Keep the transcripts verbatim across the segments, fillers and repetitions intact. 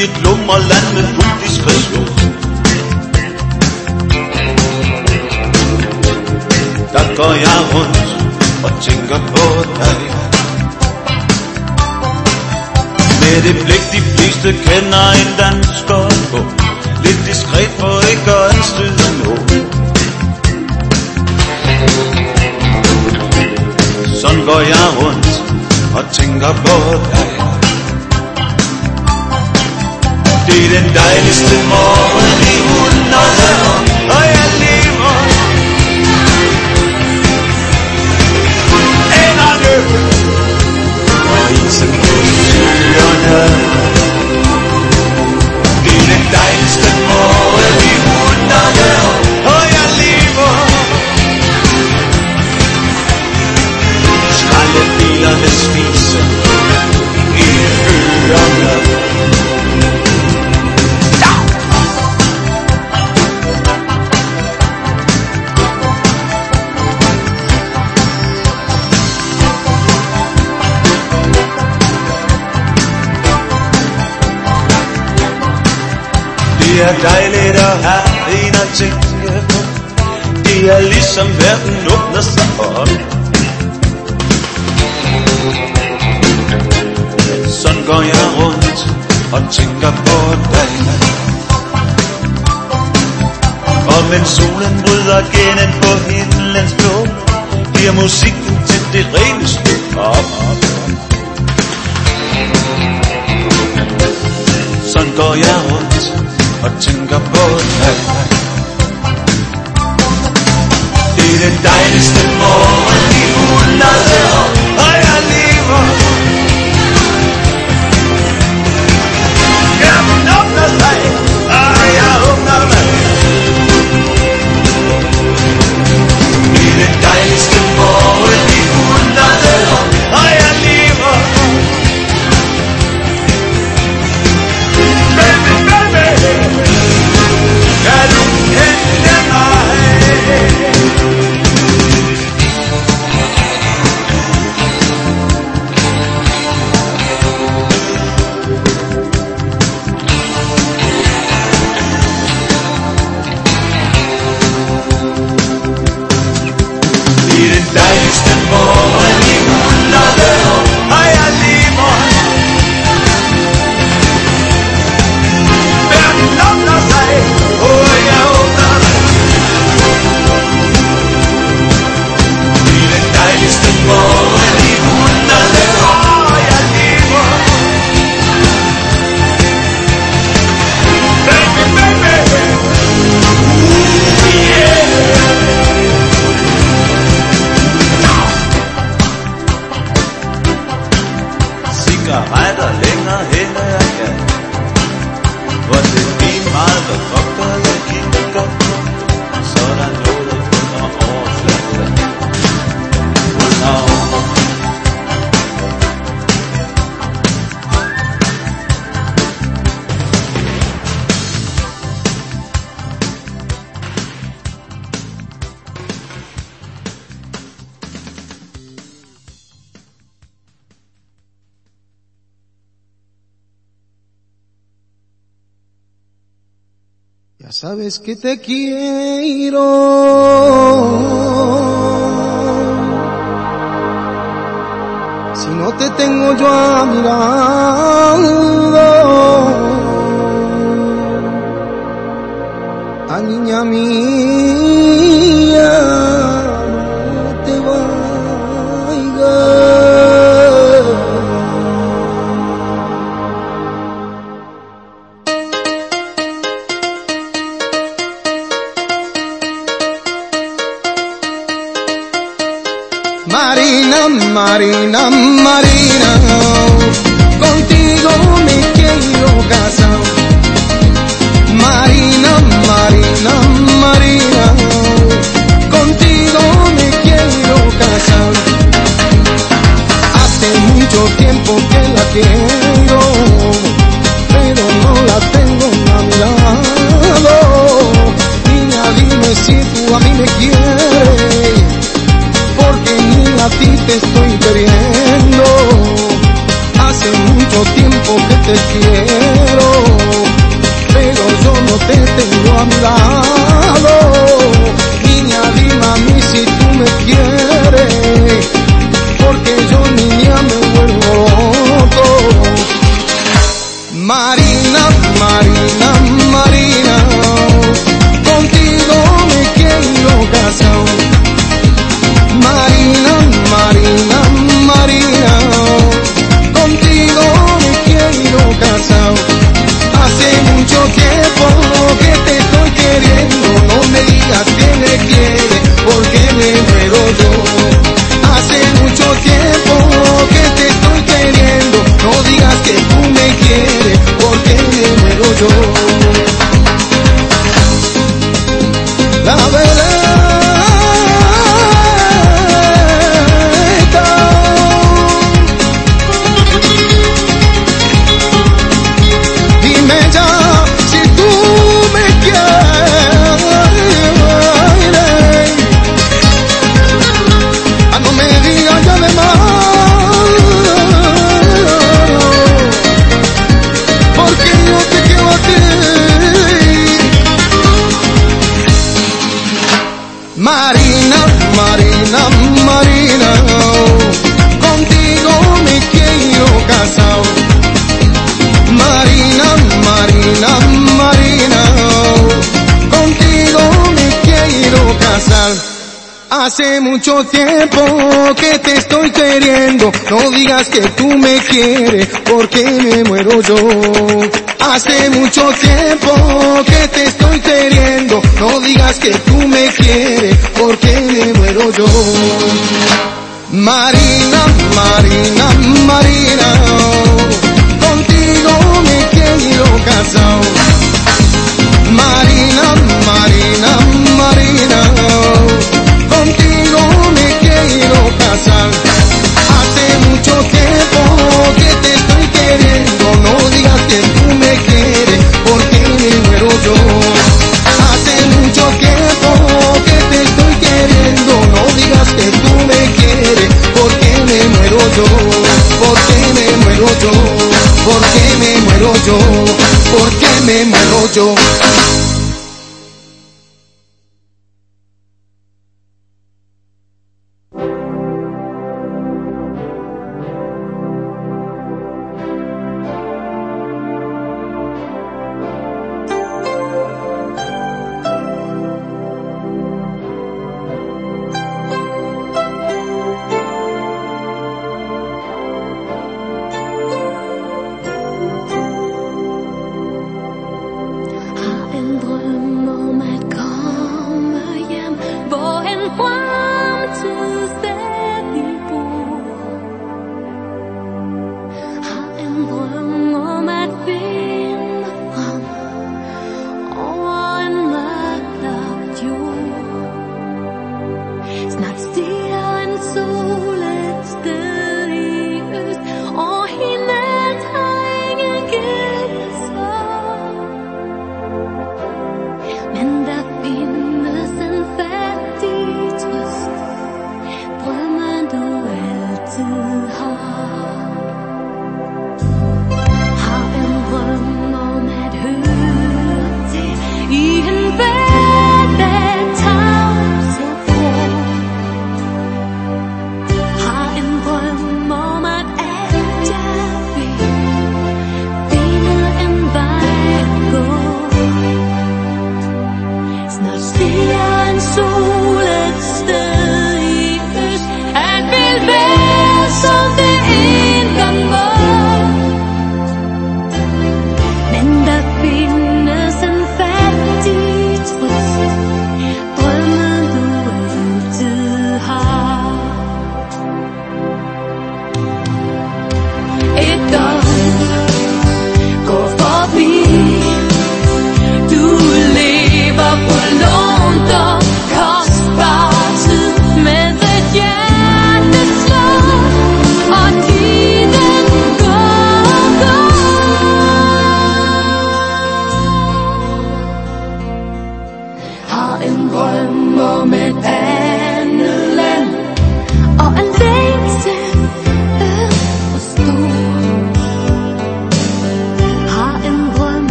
i et lummerland med fuld diskretion. Der går jeg rundt og tænker på dig, med det blik de fleste kender en dansker på, lidt diskret for ikke at anstøde nogen. Sådan går jeg rundt og tænker på dig. Det er den dejligste morgen i hundrede år, og jeg lever enderne og isen på søerne. Det er den dejligste morgen i hundrede år, og jeg lever. Skraldebilerne spiser i ørerne. Det er dejligt at have en at tænke på. Det er ligesom verden åbner sig op. Sådan går jeg rundt og tænker på dig. Og mens solen bryder gennem på himlens blå, bliver musikken til det reneste op. Sådan går jeg rundt og tænker på dig. Det er den dejligste morgen i hundrede år, og jeg lever. Hjernen åbner sig, og jeg åbner mig. Det er den dejligste morgen i hundrede år, og jeg lever. Baby, baby, kan du hente mig? Det er den dejligste morgen i hundrede år, og jeg lever. Verden åbner sig, og jeg åbner mig. Det er den dejligste morgen i hundrede år, og jeg lever. Baby, baby, yeah. Cigaretter længere hen ad jeg kan, hvor det er lige meget, hvor godt jeg kigger på. Så er der noget under overfladen, under overfladen. Ya sabes que te quiero, si no te tengo yo a mi lado, a niña mía, no te vayas. Marina, Marina, Marina, contigo me quiero casar. Marina, Marina, Marina, contigo me quiero casar. Hace mucho tiempo que la quiero, pero no la tengo a mi lado. Niña, dime si tú a mí me quieres, porque ni a ti te estoy queriendo. yo. Hace mucho tiempo que te estoy queriendo, no digas que tú me quieres, porque me muero yo. La veleta, dime ya si tú me quieres. Ah, no me digas ya de más, porque yo te quiero a ti. Marina, Marina, Marina, contigo me quiero casar. Marina, Marina, Marina, contigo me quiero casar. Hace mucho tiempo que te estoy queriendo, no digas que tú me quieres, porque me muero yo. Hace mucho tiempo que te estoy queriendo, no digas que tú me quieres, porque me muero yo. Marina, Marina, Marina, contigo me quiero casar. Marina, Marina, Marina, contigo me quiero casar. Hace mucho tiempo que te estoy queriendo, no digas que tú me quieres, porque me muero yo. Hace mucho tiempo que te estoy queriendo, no digas que tú me quieres, porque me muero yo, porque me muero yo, porque me muero yo, porque me muero yo.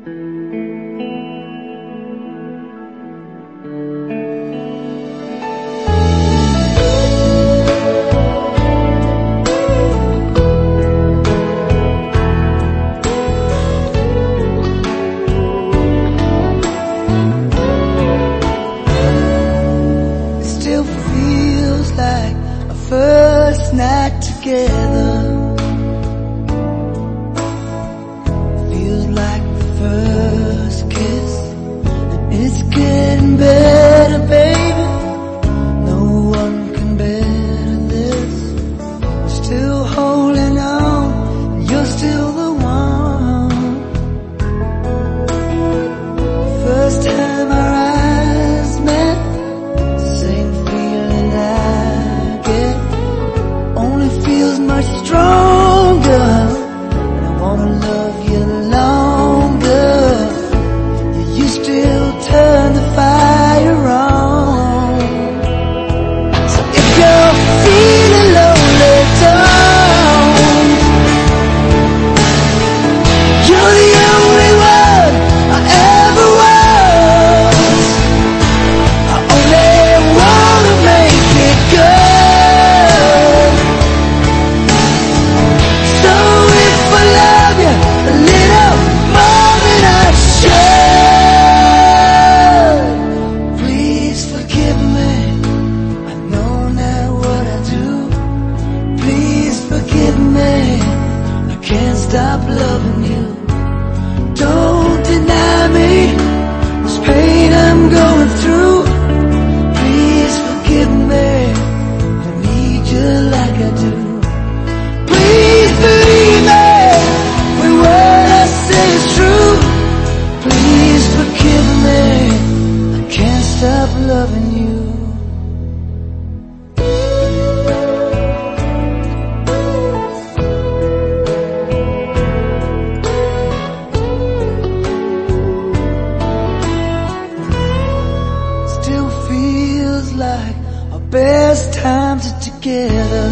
First night together feels like the first kiss, and it's getting better, baby. No one can better this. I'm still holding on, you're still the one. First time our eyes met, same feeling I get. Only feels much stronger, and I wanna love you longer. You still turn the fire on. So if you're feeling lonely, don't. You're the only one I ever was. I only wanna make it good. So if I love you a little more than I should, please forgive me. I know now what I do. Please forgive me. I can't stop loving you. Don't deny me this pain I'm going through. Please forgive me. I need you like I do. Please believe me when what I say is true. Please forgive me. I can't stop loving you. Still feels like our best times are together.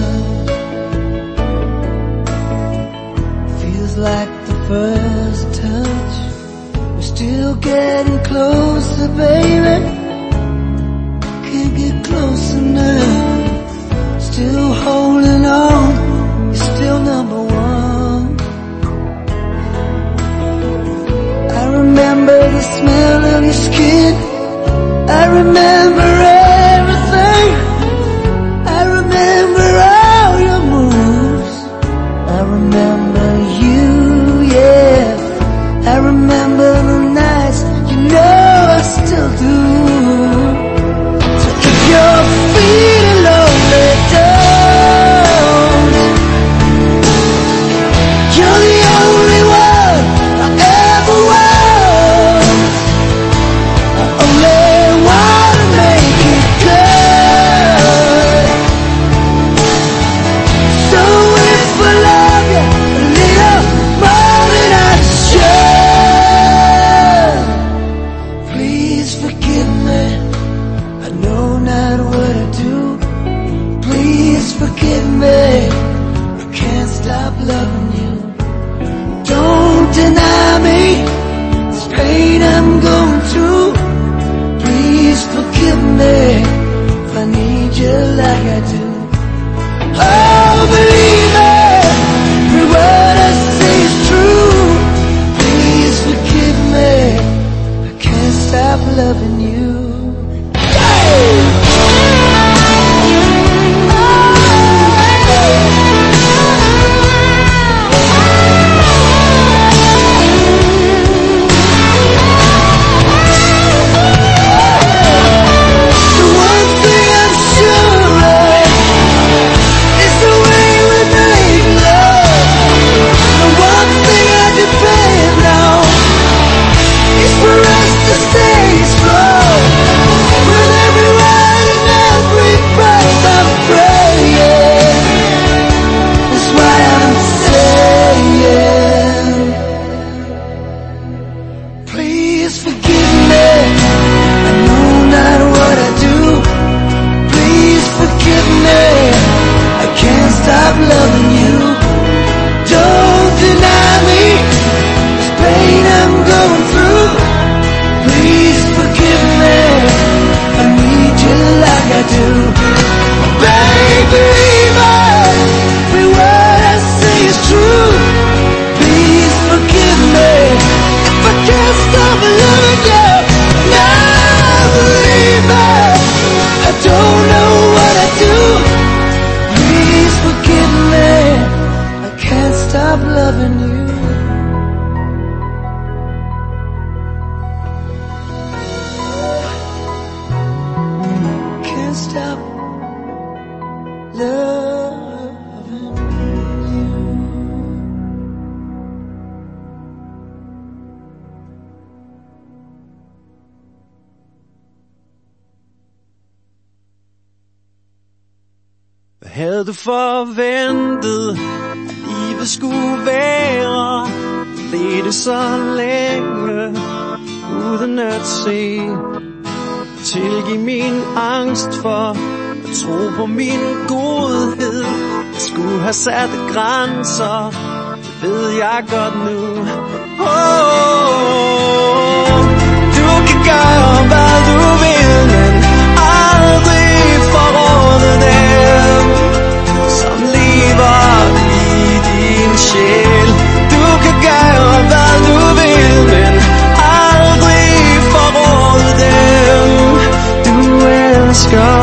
Feels like the first touch. We're still getting closer, baby. Can't get closer now. Still holding on. You're still number one. I remember the smell of your skin. I remember everything. I remember all your moves. I remember you, yeah. I remember the nights, you know I still do. So if you're feeling lonely, don't. You're the only one I ever was. I only wanna make it good. So if I love you a little more than I should, please forgive me. I know not what I do. Please forgive me. I can't stop loving you. Don't deny me this pain I'm going through. Please forgive me if I need you like I do. Oh, believe me, every word I say is true. Please forgive me. I can't stop loving you. The one thing I'm sure of, Havde du forventet, livet skulle være, ledte så længe, uden at se. Tilgiv min angst for at tro på min godhed. Jeg skulle have sat grænser, det ved jeg godt nu. Oh, du kan gøre hvad du vil, men aldrig forråde dem, som lever i din sjæl. Du kan gøre hvad du vil, men aldrig forråde dem, du elsker.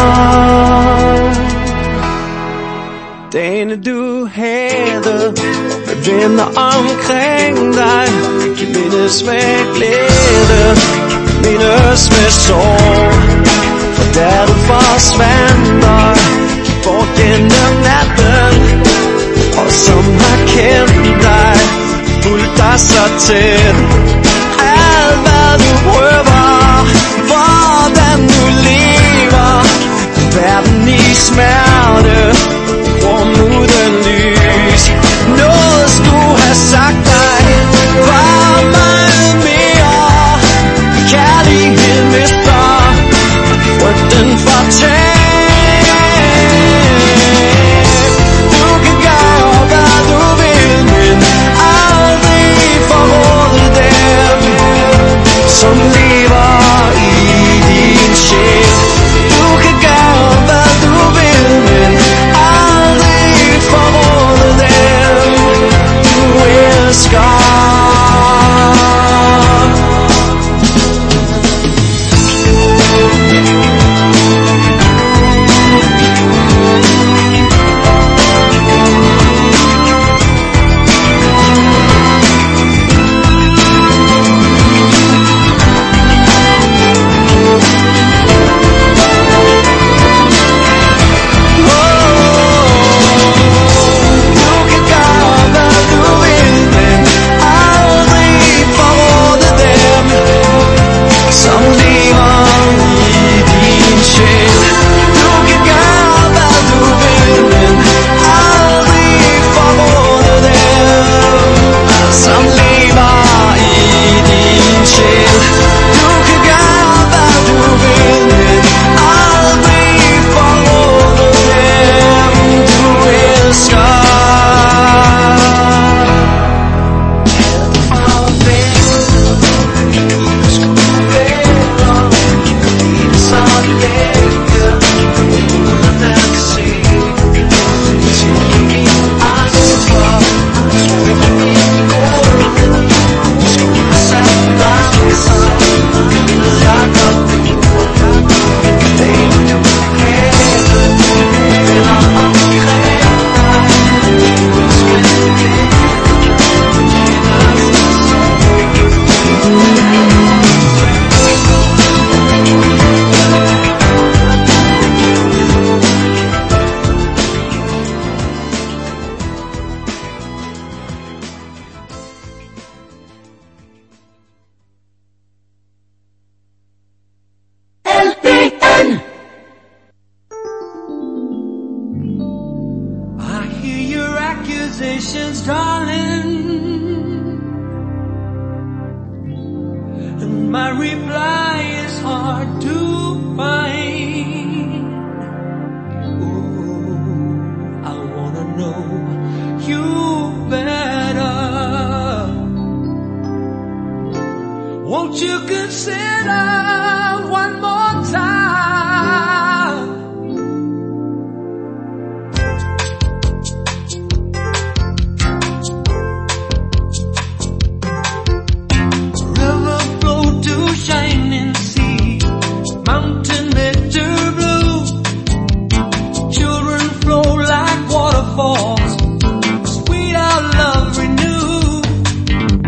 Dagene du havde med venner omkring dig kan mindes med glæde, mindes med sorg. For da du forsvandt og gik bort gennem natten, og som har kendt dig, fulgt dig så tæt. Alt hvad du prøver, hvordan du lever, verden i smerte, rum uden lys. Noget skulle have sagt dig, var meget mere. Kærlighed mister frygten for tab. Du kan gøre hvad du vil, men aldrig forråde dem, som lever i din sjæl. Du kan gøre hvad du vil, men aldrig forråde dem, du elsker.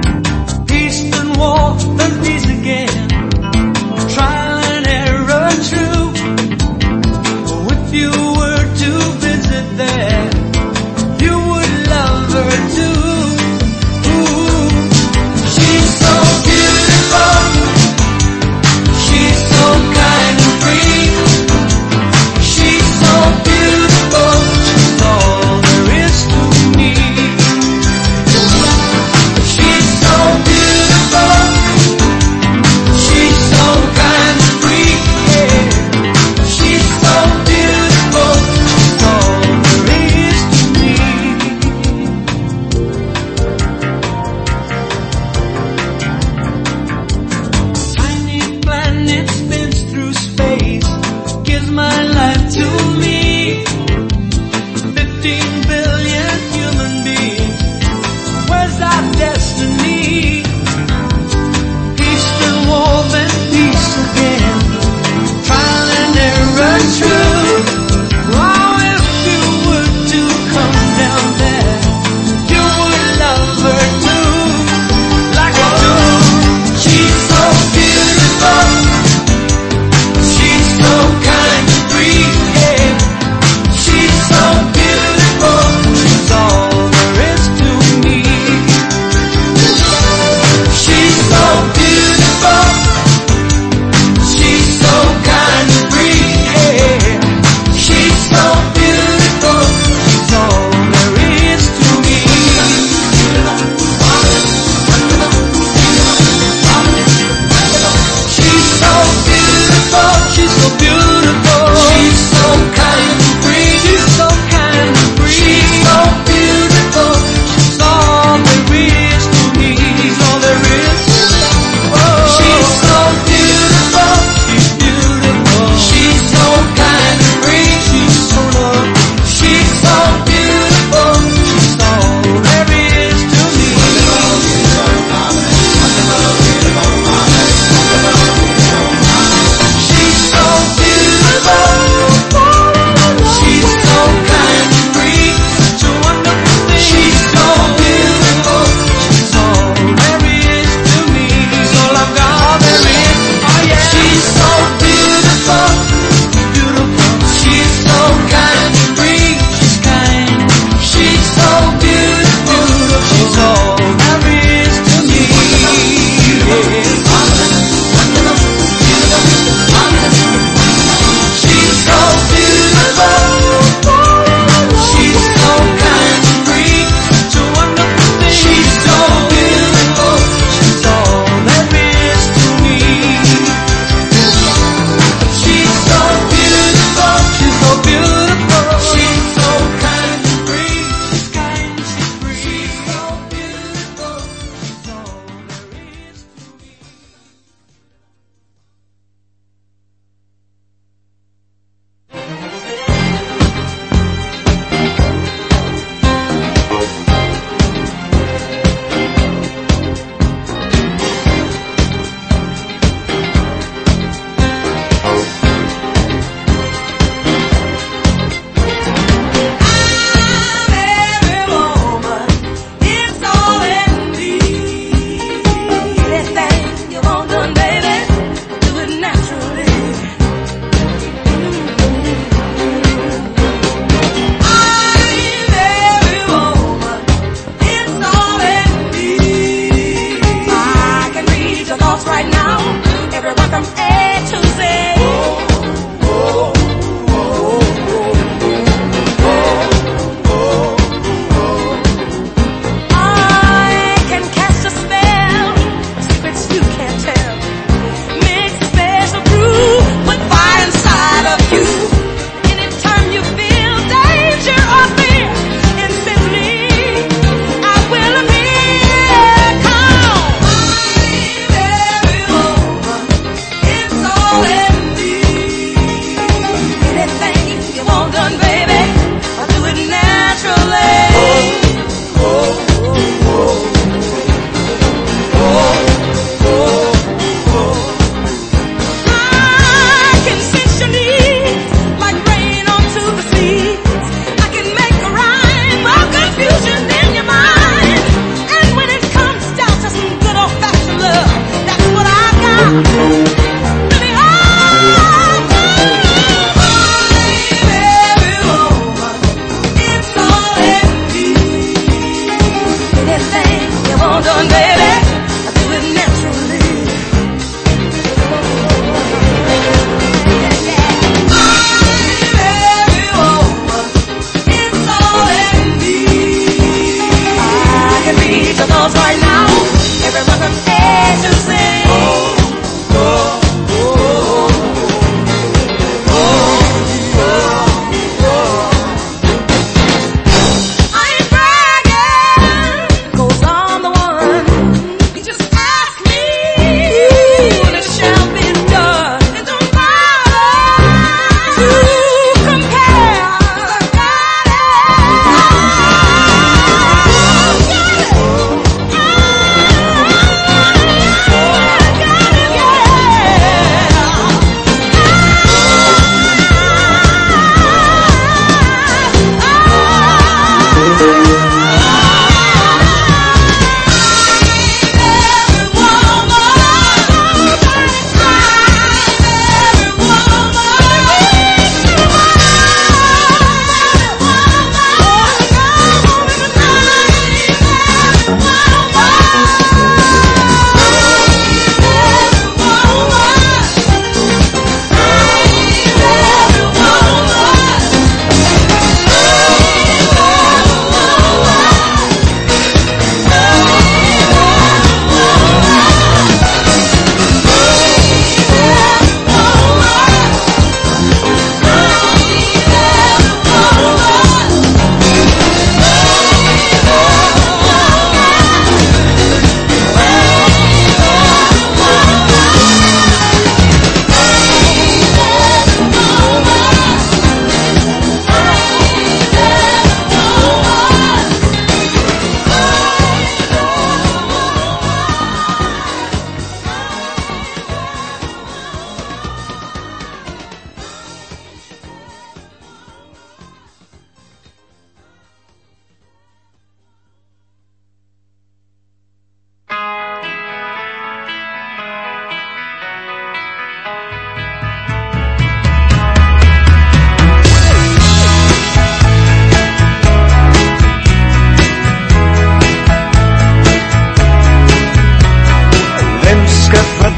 Peace and war and peace again. Trial and error. beautiful. She's so kind and free. She's so kind and free. She's so beautiful. She's all there is to me. She's all there is to me. Oh. She's so beautiful. She's beautiful. She's so kind and free. She's so lovely. She's so beautiful. She's all there is to me. She's so beautiful.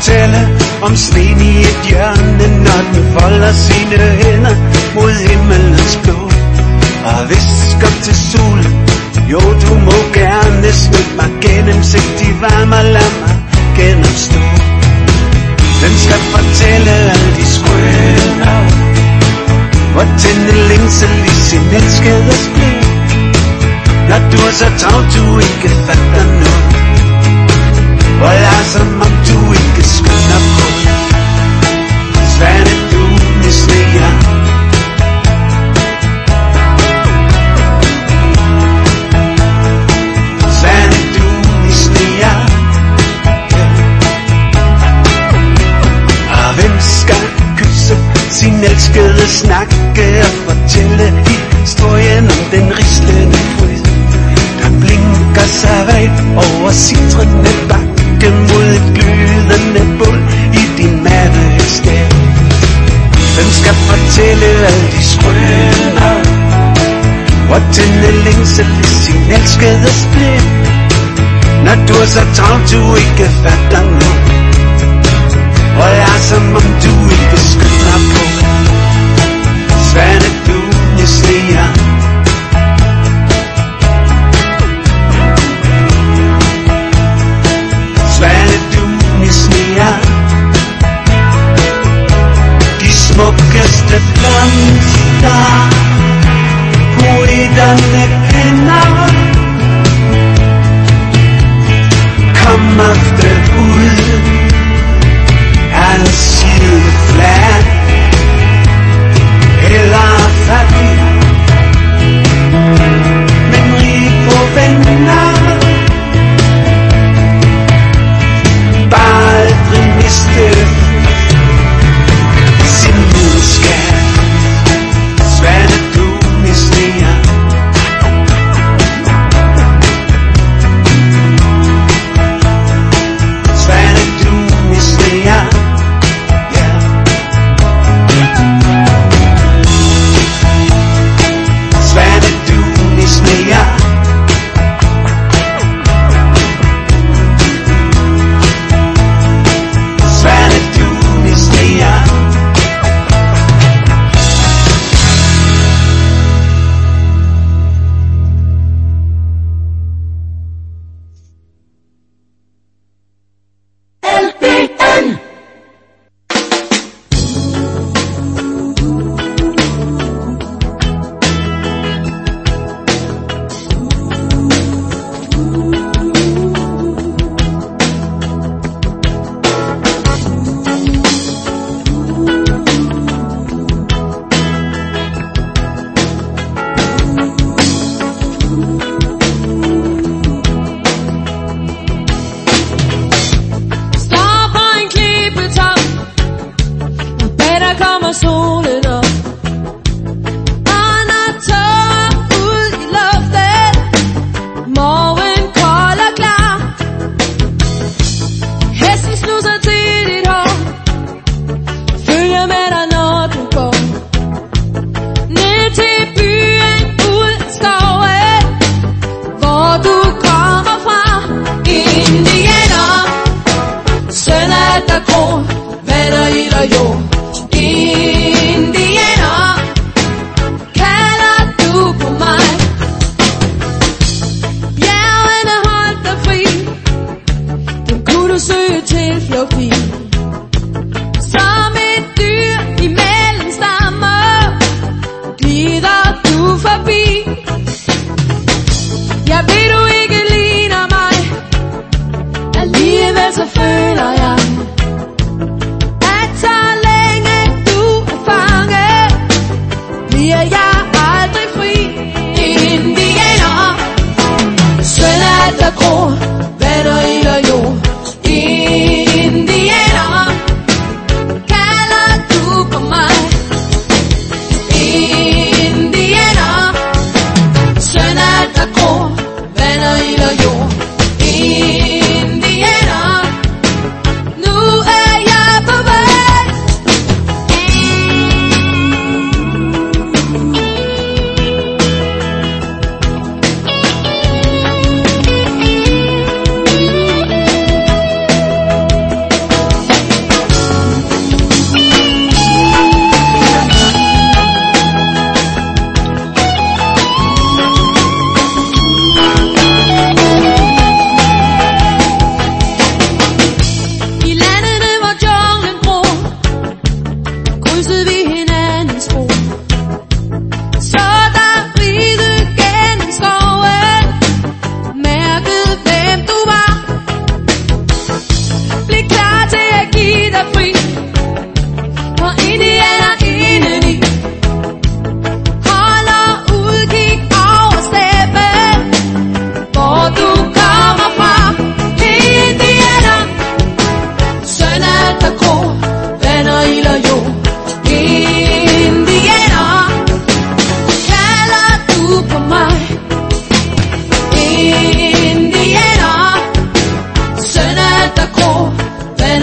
fortælle om sneen i et hjørne, når den folder sine hænder mod himmelens blå og visker til solen. Jo, du må gerne smitte mig gennemsigtig varm og lad mig gennemstå. Den skal fortælle alle de skrøner og tænde længsel i sin elskedes blik. Når du er så travlt, du ikke fatter noget, og lader som om du ikke skynder på. Svane du i sneer, Svane du i sneer, og hvem skal kysse sin elskede, snakke og fortælle historien om den rislende fryd, der blinker sig vej over citrende bakke mod et glødende bål i din mave et sted. Hvem skal fortælle alle de skrøner og tænde længsel i sin elskedes blik, når du er så travlt, du ikke fatter noget, og er som om du ikke skynder på. Svane du i sneer, Svane du i sneer, de smukkeste blomster poeterne kender kom ofte ud af en skideflat eller fattig, men rig på venner, bare aldrig miste sin videnskab. Svane du i sneer, Svane du i sneer, yeah. Svane du i sneer, Svane du i sneer.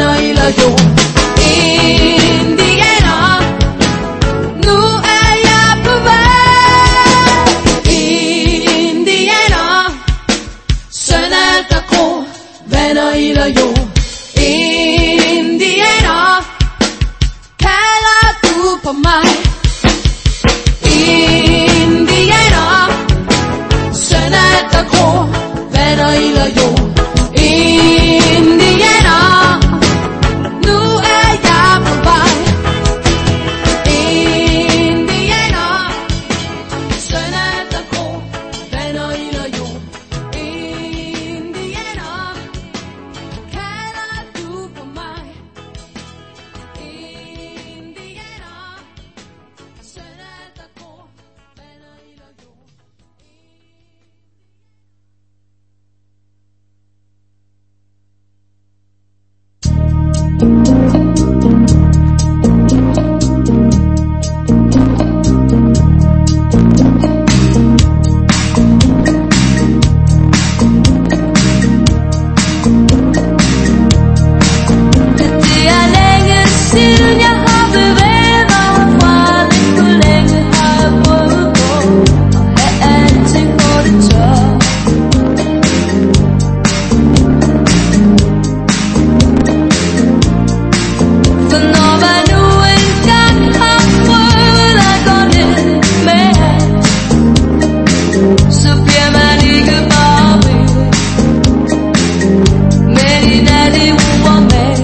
vandet, ild og jord. Indianer, nu er jeg på vej. Indianer, søn af alt der gror, vandet, ild og jord. Indianer, kalder du på mig? Indianer, søn af alt der gror, vandet, ild og jord. Indianer, nu er jeg på vej. Indianer, søn af alt der gror, vandet, ild og jord. Indianer, kalder du på mig? Indianer, søn af alt der gror, vandet, ild og jord. Det er længe siden jeg har bevæget mig fra lidt for længe har jeg prøvet på at have alting på det tørre. For når man nu engang har prøvet at gå ned med alt, så bliver man ikke bare ved, men i nat i uger med.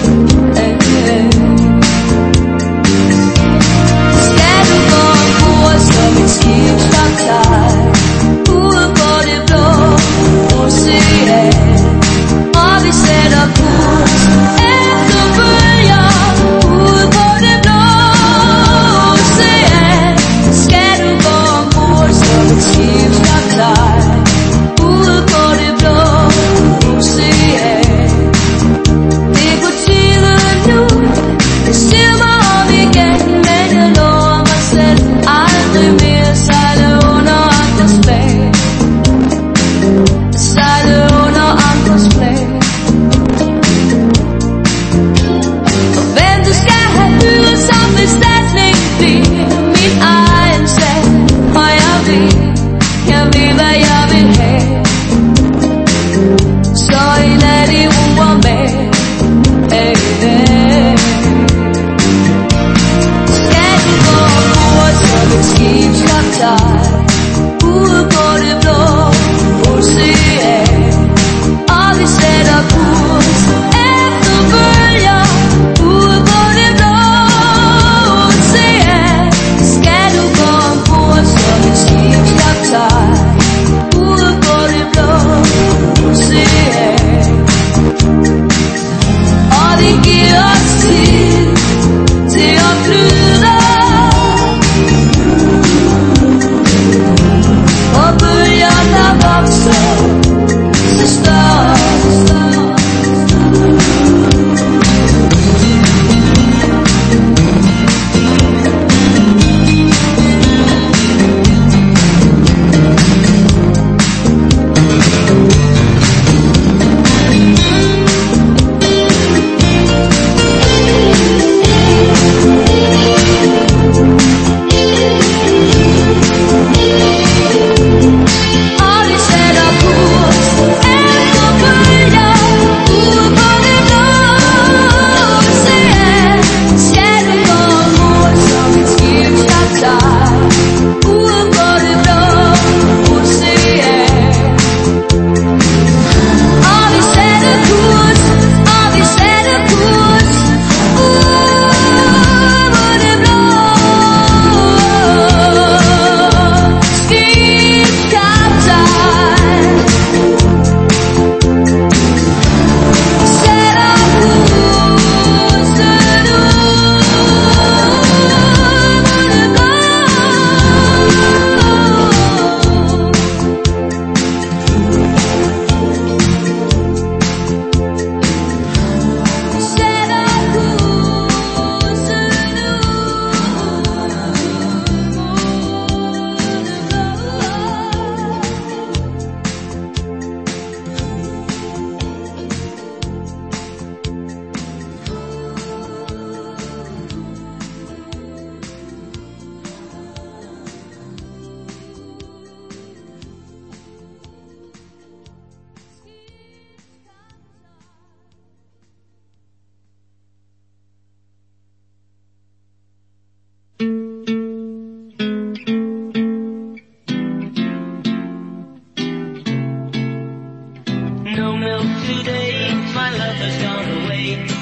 Skal du gå ombord, som et skib står klar ude på det blå ocean, og vi sætter kurs efter bølger ude på det blå ocean. Skal du gå ombord, som et skib står klar ude på det blå ocean. Det er på tide nu, jeg siger mig om igen, men jeg lover mig selv aldrig mere sejle under andres flag. Sejle under andres flag.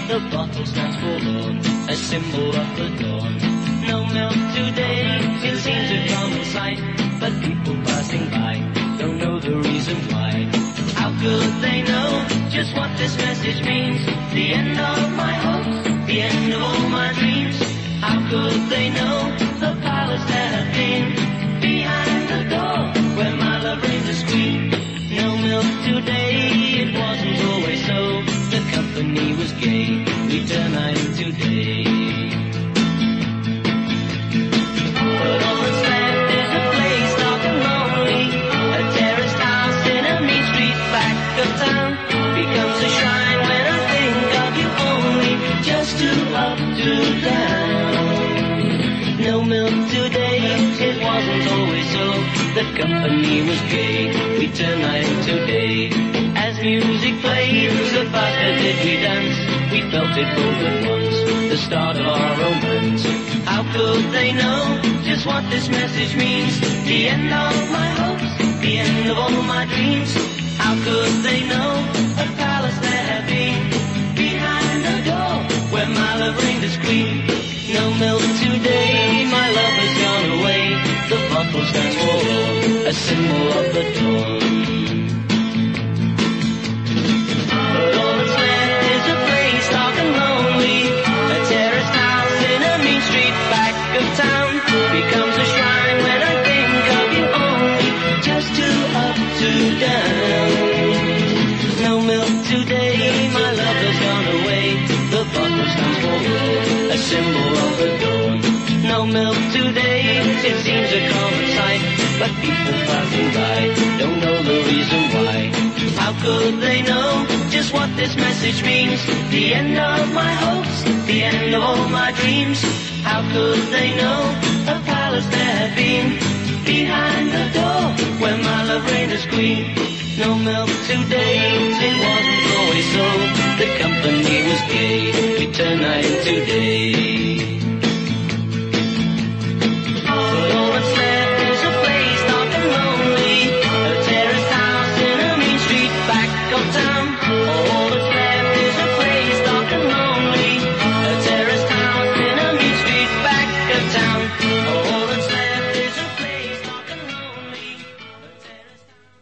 The bottle stands forlorn, a symbol of the dawn. No milk today, it seems a common sight, but people passing by don't know the reason why. How could they know just what this message means? The end of my hopes, the end of all my dreams. How could they know the palace that had been behind the door where my love reigns a queen? No milk today, it wasn't always so. The company was gay, we turn night into day. But all that's left is a place dark and lonely, a terraced house in a mean street back of town. Becomes a shrine when I think of you only, just too up, too down. No milk today, it wasn't always so. The company was gay, we turn night into day. As music played, so faster did we dance. We felt it both at once, the start of our romance. How could they know just what this message means? The end of my hopes, the end of all my dreams. How could they know a palace there had been behind the door where my love reigned as queen? No milk today, my love has gone away. The bottle stands for a symbol of the dawn. But all that's left is a place dark and lonely, a terraced house in a mean street back of town. Becomes a shrine when I think of you only, just too up, too down. No milk today, my love has gone away. The bottle stands for a symbol of the dawn. No milk today, it seems a common sight, but people passing by don't know the reason why. How could they know just what this message means? The end of my hopes, the end of all my dreams. How could they know a palace there had been behind the door where my love reigned as queen? No milk today, it wasn't always so. The company was gay, we turned night into day. But all that's left is a place dark and lonely, a terraced house in a mean street back of town. All that's left is a place dark and lonely, a terraced house in a mean street back of town. All that's left is a place dark and lonely, a terraced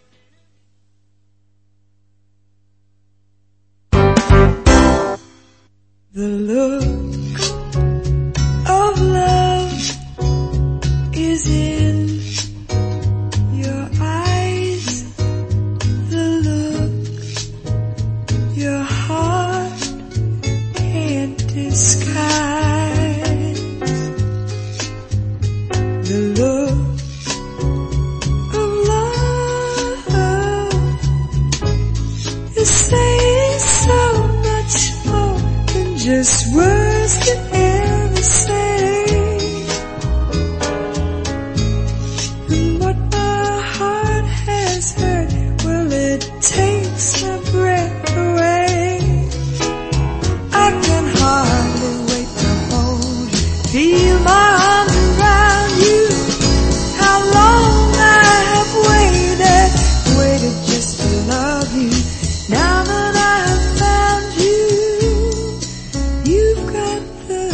house. The look of love is in your eyes. The look your heart can't disguise. The look of love is saying so much more than just words that ever say. And what my heart has heard, well, it takes my breath away. I can hardly wait to hold you, feel my arms around you. How long I have waited, waited just to love you. Now that I have found you, you've got the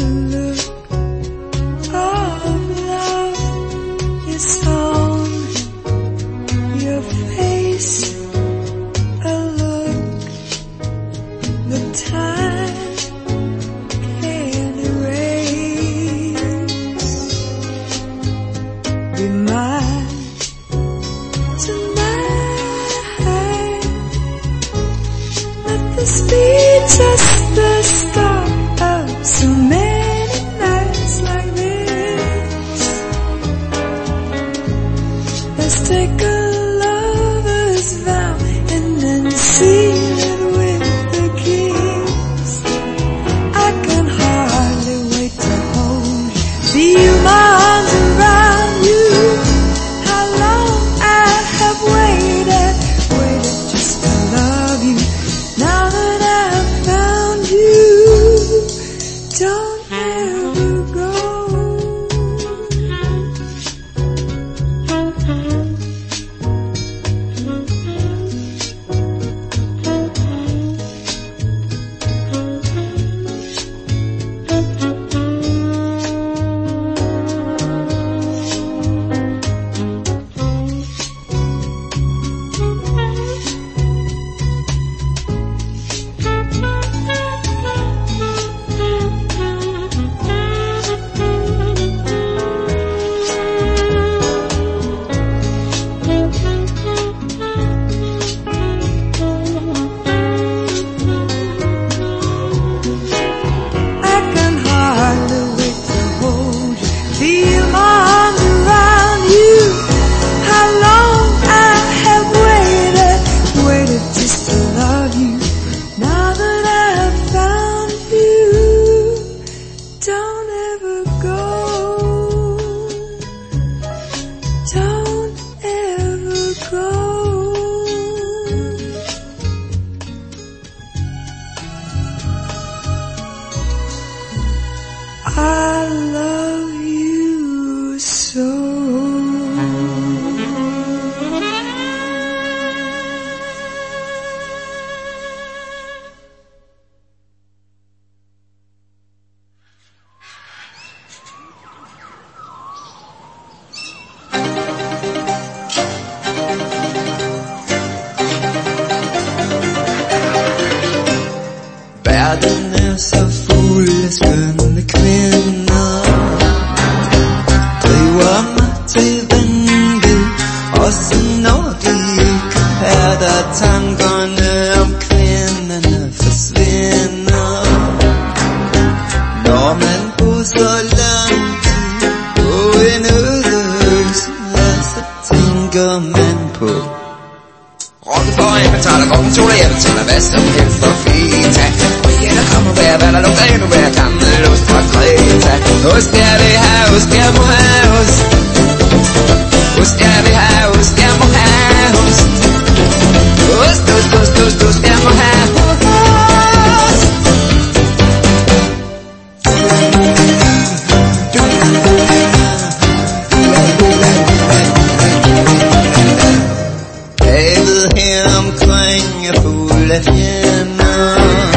I love you so. Verden er så fuld af skønne kvinder, driver mig til vanvid, også når de ikke er der. Tankerne om kvinderne forsvinder, når man bor så lang tid på en øde ø, så tænker man på rocken for en betaler, rocken toler, jeg betaler hvad som helst for fita. Og ja, der kommer hver, hvad der lugter endnu hver gammel ost fra Kreta. Ost jeg vil have, ost jeg må have ost. Ost jeg vil have, ost jeg må have ost. Ost, ost, ost, ost, ost jeg må have ost. Havet her omkring er fuld af fjender,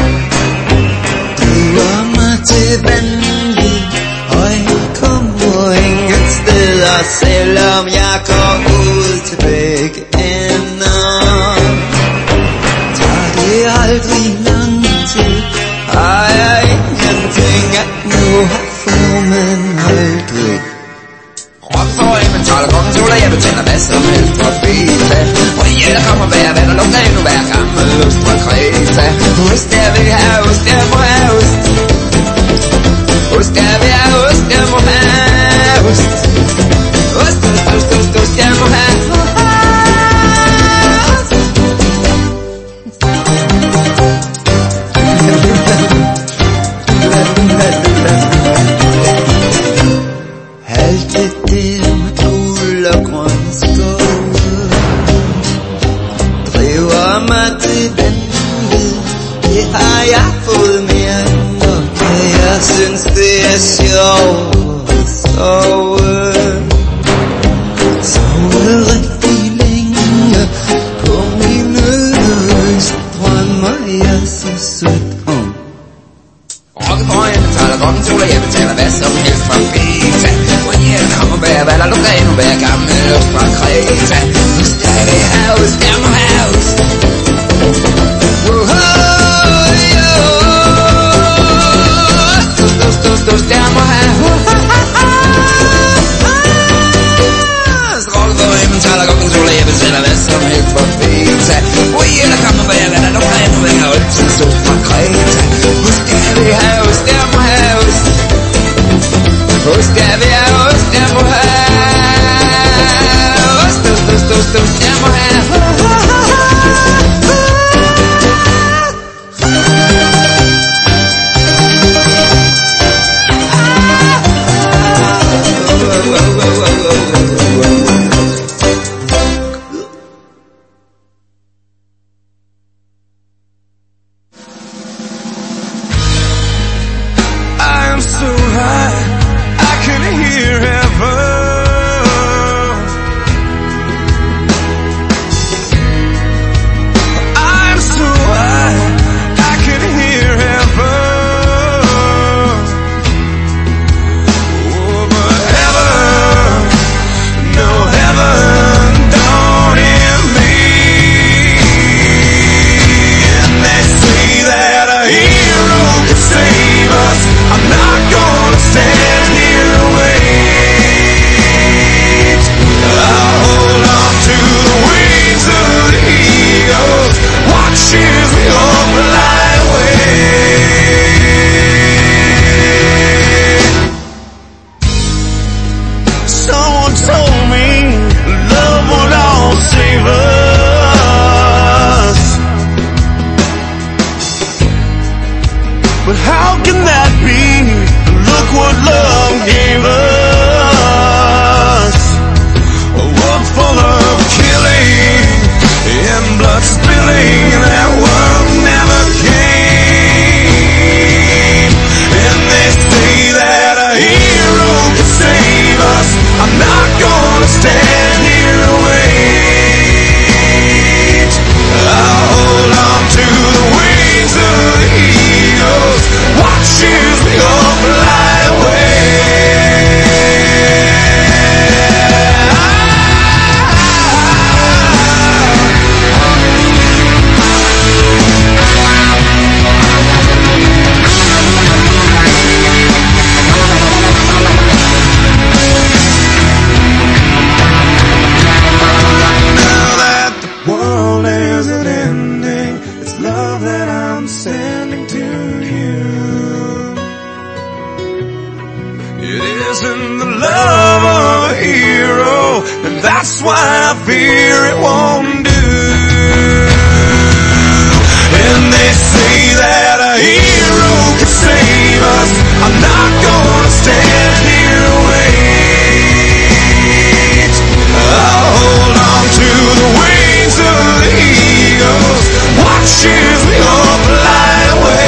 driver mig til vanvid, og jeg kommer ingen steder, selvom jeg går ud til begge ender. Tager det aldrig lang tid, har jeg ingenting at nu har formen aldrig. Rock for inventaler, rocken toler, jeg betaler hvad som helst for fita. Og ja, der kommer hver, hvad der lugter endnu hver gammel ost fra Kreta. Ost jeg vil have, ost jeg må have ost. Ost jeg vil have, ost jeg må have ost. Ost, ost, ost, ost, ost jeg må have ost. Alt det der med guld og grønne skove driver mig til vanvid. Det har jeg fået mere end nok, og jeg synes det er sjovt at sove. Sove rigtig længe på min ø, så drømmer jeg så sødt om rocken for jeg betaler, rocken toler, jeg betaler hvad som helst fra fita. Og ja, der kommer hver, hvad der lugter endnu hver gammel ost fra Kreta. Ost jeg vil have, ost jeg må have ost. Ost, ost, ost, ost jeg må have ost. Rocken for jeg betaler, rocken toler, jeg betaler hvad som helst fra fita. Og ja, der kommer hver, hvad der lugter endnu hver gammel ost fra Kreta. Ost jeg vil have, ost jeg må have ost. Ost jeg vil have, ost jeg må have ost. Ost, ost, ost, ost jeg må have I'm so high, I can hear heaven. I'm so high, I can hear heaven. Oh, but heaven, no heaven, don't hear me. And they say that a hero can save us. I'm not gonna stand here and wait. I'll hold on to the wings of the eagles, watch as we all fly away. Someone told me love would all save us, but how can that be? Look what love gave us. A world full of killing and blood spilling. That world never came. And they say that why I fear it won't do. And they say that a hero can save us. I'm not gonna stand here and wait. I'll hold on to the wings of the eagle, watch as we all fly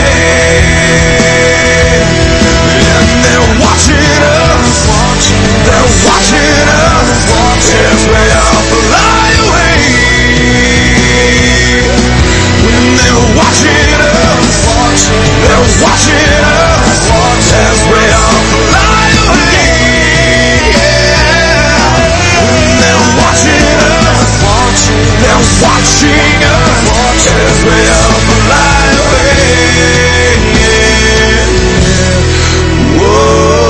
away. And they're watching us, they're watching us as we all fly away. And they're watching us, they're watching us as we all fly away. And they're watching us, they're watching us as we all fly away. Whoa.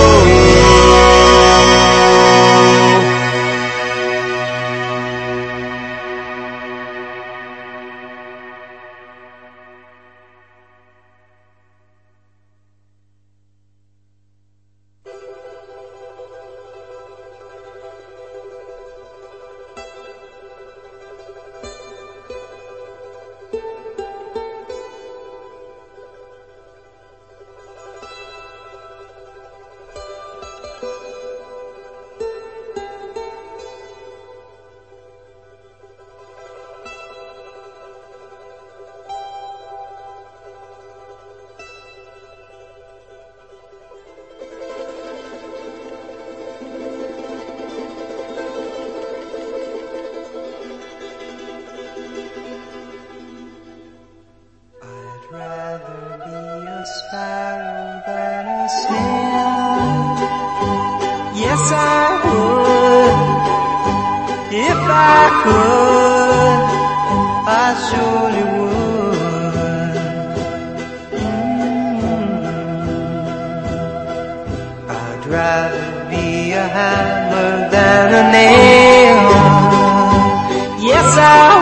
Yes, I